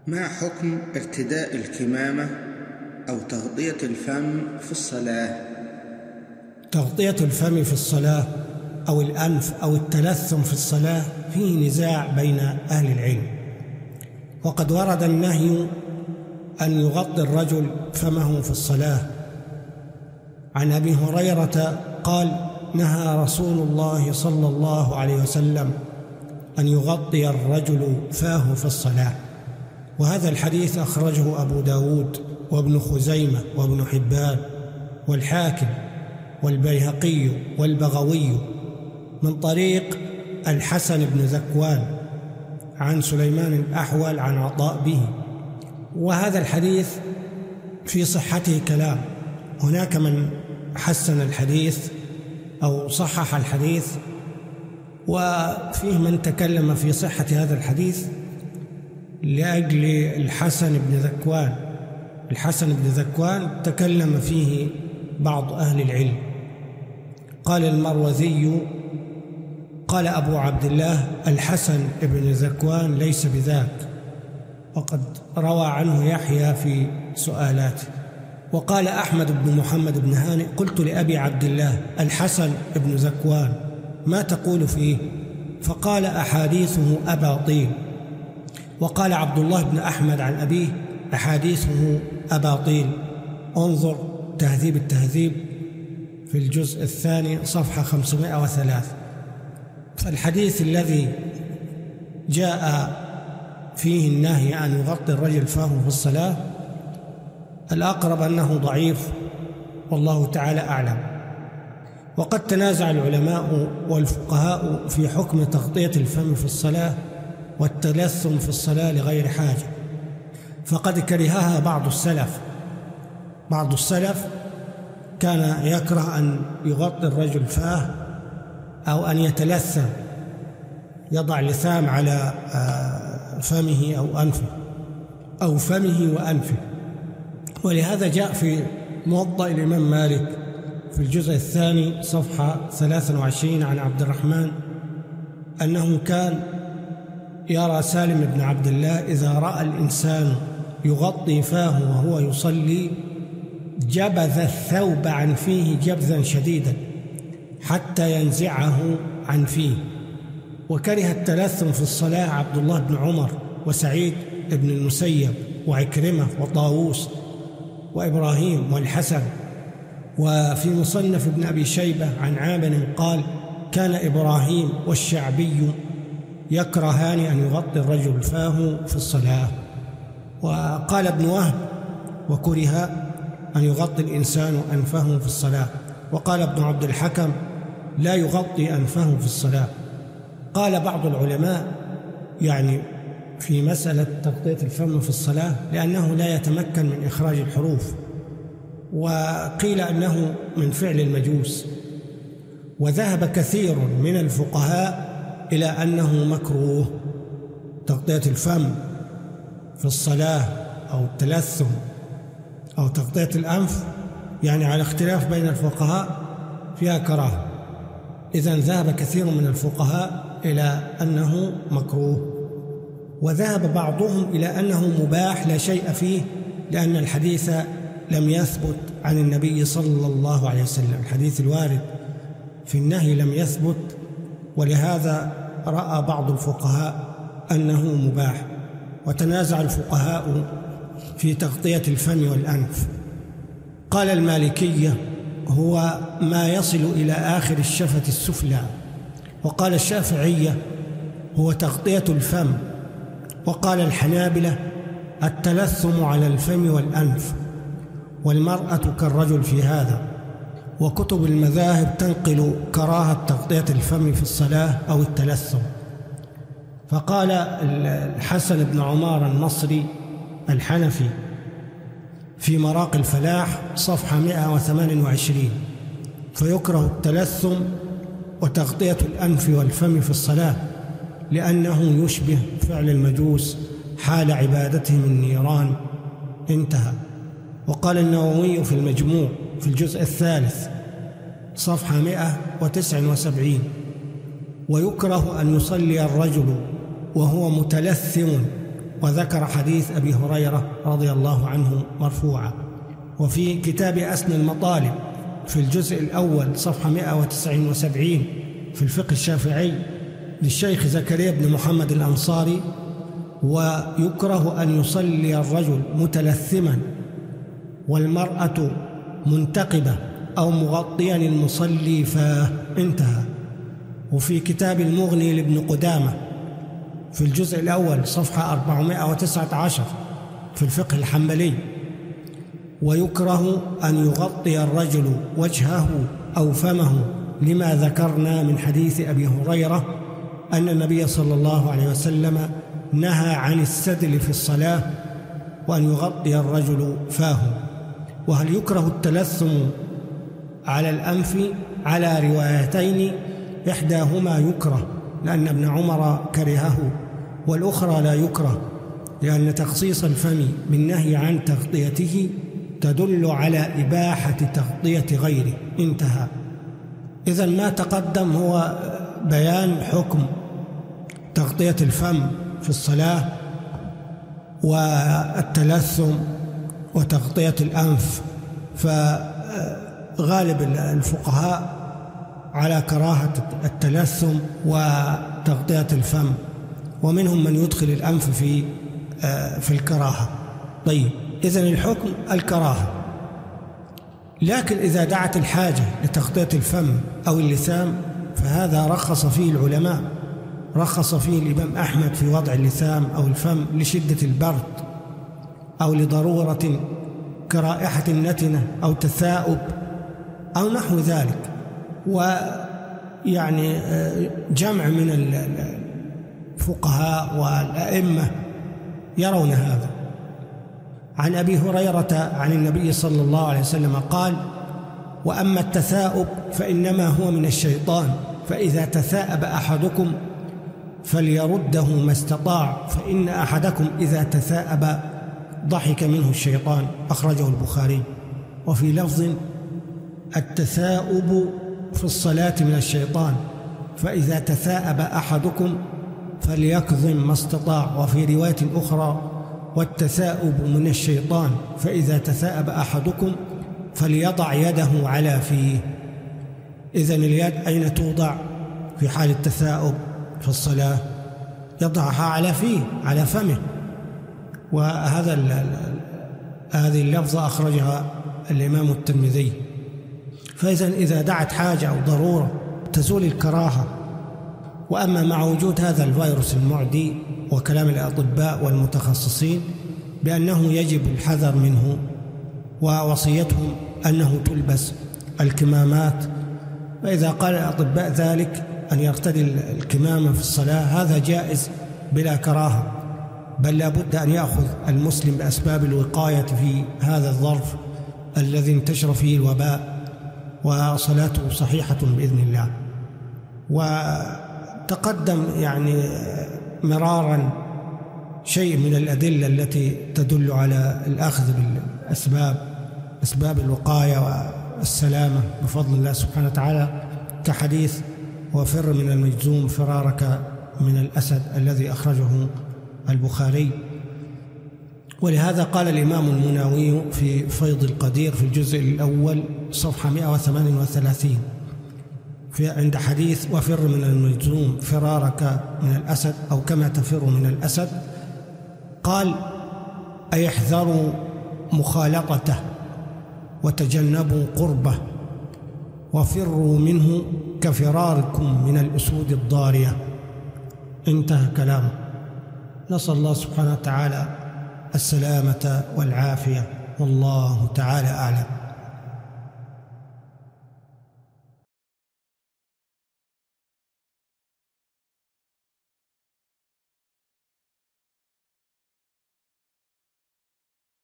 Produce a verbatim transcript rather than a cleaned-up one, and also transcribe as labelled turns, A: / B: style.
A: ما حكم ارتداء الكمامة أو تغطية الفم في الصلاة؟
B: تغطية الفم في الصلاة أو الأنف أو التلثم في الصلاة فيه نزاع بين أهل العلم، وقد ورد النهي أن يغطي الرجل فمه في الصلاة. عن أبي هريرة قال: نهى رسول الله صلى الله عليه وسلم أن يغطي الرجل فاه في الصلاة. وهذا الحديث أخرجه أبو داود وابن خزيمة وابن حبان والحاكم والبيهقي والبغوي من طريق الحسن بن ذكوان عن سليمان الأحول عن عطاء به. وهذا الحديث في صحته كلام، هناك من حسن الحديث أو صحح الحديث، وفيه من تكلم في صحة هذا الحديث لأجل الحسن بن ذكوان. الحسن بن ذكوان تكلم فيه بعض أهل العلم. قال المروذي: قال أبو عبد الله: الحسن بن ذكوان ليس بذاك، وقد روى عنه يحيى في سؤالاته. وقال أحمد بن محمد بن هانئ: قلت لأبي عبد الله الحسن بن ذكوان ما تقول فيه؟ فقال: أحاديثه أباطيل. وقال عبد الله بن أحمد عن أبيه: أحاديثه أباطيل. انظر تهذيب التهذيب في الجزء الثاني صفحة خمسمائة وثلاثة. فالحديث الذي جاء فيه النهي أن يغطي الرجل فاه في الصلاة الأقرب أنه ضعيف، والله تعالى أعلم. وقد تنازع العلماء والفقهاء في حكم تغطية الفم في الصلاة والتلثم في الصلاة لغير حاجة، فقد كرهها بعض السلف. بعض السلف كان يكره أن يغطي الرجل فاه أو أن يتلثم، يضع لثام على فمه أو أنفه أو فمه وأنفه. ولهذا جاء في موطأ الإمام مالك في الجزء الثاني صفحة ثلاثة وعشرين عن عبد الرحمن أنه كان يرى سالم بن عبد الله إذا رأى الإنسان يغطي فاه وهو يصلي جبذ الثوب عن فيه جبذا شديدا حتى ينزعه عن فيه. وكره التلثم في الصلاة عبد الله بن عمر وسعيد بن المسيب وعكرمة وطاووس وإبراهيم والحسن. وفي مصنف ابن أبي شيبة عن عامر قال: كان إبراهيم والشعبي يكرهان أن يغطي الرجل فاه في الصلاة. وقال ابن وهب: وكره أن يغطي الإنسان أنفه في الصلاة. وقال ابن عبد الحكم: لا يغطي أنفه في الصلاة. قال بعض العلماء يعني في مسألة تغطية الفم في الصلاة لأنه لا يتمكن من إخراج الحروف، وقيل أنه من فعل المجوس. وذهب كثير من الفقهاء إلى أنه مكروه تغطية الفم في الصلاة أو التلثم أو تغطية الأنف، يعني على اختلاف بين الفقهاء فيها كراهة. إذن ذهب كثير من الفقهاء إلى أنه مكروه، وذهب بعضهم إلى أنه مباح لا شيء فيه، لأن الحديث لم يثبت عن النبي صلى الله عليه وسلم. الحديث الوارد في النهي لم يثبت، ولهذا رأى بعض الفقهاء أنه مباح. وتنازع الفقهاء في تغطية الفم والأنف. قال المالكية: هو ما يصل إلى آخر الشفة السفلى. وقال الشافعية: هو تغطية الفم. وقال الحنابلة: التلثم على الفم والأنف، والمرأة كالرجل في هذا. وكتب المذاهب تنقل كراهة تغطية الفم في الصلاة أو التلثم. فقال الحسن بن عمار النصري الحنفي في مراق الفلاح صفحة مئة وثمانية وعشرين: فيكره التلثم وتغطية الأنف والفم في الصلاة لأنه يشبه فعل المجوس حال عبادتهم النيران. انتهى. وقال النووي في المجموع في الجزء الثالث صفحة مئة وتسعة وسبعين: ويكره أن يصلي الرجل وهو متلثم وذكر حديث أبي هريرة رضي الله عنه مرفوعا. وفي كتاب أسنى المطالب في الجزء الأول صفحة مئة وتسعة وسبعين في الفقه الشافعي للشيخ زكريا بن محمد الأنصاري: ويكره أن يصلي الرجل متلثما والمرأة منتقبة أو مغطيا المصلي فاه. انتهى. وفي كتاب المغني لابن قدامة في الجزء الأول صفحة أربعمائة وتسعة عشر في الفقه الحنبلي: ويكره أن يغطي الرجل وجهه أو فمه، لما ذكرنا من حديث أبي هريرة أن النبي صلى الله عليه وسلم نهى عن السدل في الصلاة وأن يغطي الرجل فاه. وهل يكره التلثم على الأنف؟ على روايتين، إحداهما يكره لأن ابن عمر كرهه، والأخرى لا يكره لأن تخصيص الفم بالنهي عن تغطيته تدل على إباحة تغطية غيره. انتهى. إذن ما تقدم هو بيان حكم تغطية الفم في الصلاة والتلثم وتغطية الأنف. فغالب الفقهاء على كراهة التلثم وتغطية الفم، ومنهم من يدخل الأنف في في الكراهة. طيب، إذن الحكم الكراهة، لكن إذا دعت الحاجة لتغطية الفم أو اللثام فهذا رخص فيه العلماء. رخص فيه الإمام أحمد في وضع اللثام أو الفم لشدة البرد أو لضرورة كرائحة نتنة أو تثاؤب أو نحو ذلك. ويعني جمع من الفقهاء والأئمة يرون هذا. عن أبي هريرة عن النبي صلى الله عليه وسلم قال: وأما التثاؤب فإنما هو من الشيطان، فإذا تثاءب أحدكم فليرده ما استطاع، فإن أحدكم إذا تثاءب ضحك منه الشيطان. أخرجه البخاري. وفي لفظ: التثاؤب في الصلاة من الشيطان، فإذا تثاءب أحدكم فليكظم ما استطاع. وفي رواية أخرى: والتثاؤب من الشيطان، فإذا تثاءب أحدكم فليضع يده على فيه. إذن اليد أين توضع في حال التثاؤب في الصلاة؟ يضعها على فيه، على فمه. وهذا هذه اللفظة أخرجها الإمام الترمذي. فإذن إذا دعت حاجة أو ضرورة تزول الكراهة. وأما مع وجود هذا الفيروس المعدي وكلام الأطباء والمتخصصين بأنه يجب الحذر منه، ووصيتهم أنه تلبس الكمامات، فإذا قال الأطباء ذلك أن يرتدي الكمامة في الصلاة هذا جائز بلا كراهة، بل لا بد أن يأخذ المسلم بأسباب الوقاية في هذا الظرف الذي انتشر فيه الوباء، وصلاته صحيحة بإذن الله. وتقدم يعني مرارا شيء من الأدلة التي تدل على الأخذ بالأسباب، أسباب الوقاية والسلامة بفضل الله سبحانه وتعالى، كحديث: وفر من المجذوم فرارك من الأسد الذي أخرجه البخاري. ولهذا قال الإمام المناوي في فيض القدير في الجزء الأول صفحة مئة وثمانية وثلاثين في عند حديث: وفر من المجذوم فرارك من الأسد، أو كما تفر من الأسد، قال: أيحذروا مخالطته وتجنبوا قربه وفروا منه كفراركم من الأسود الضارية. انتهى كلامه. نسأل الله سبحانه وتعالى السلامة والعافية، والله تعالى أعلم.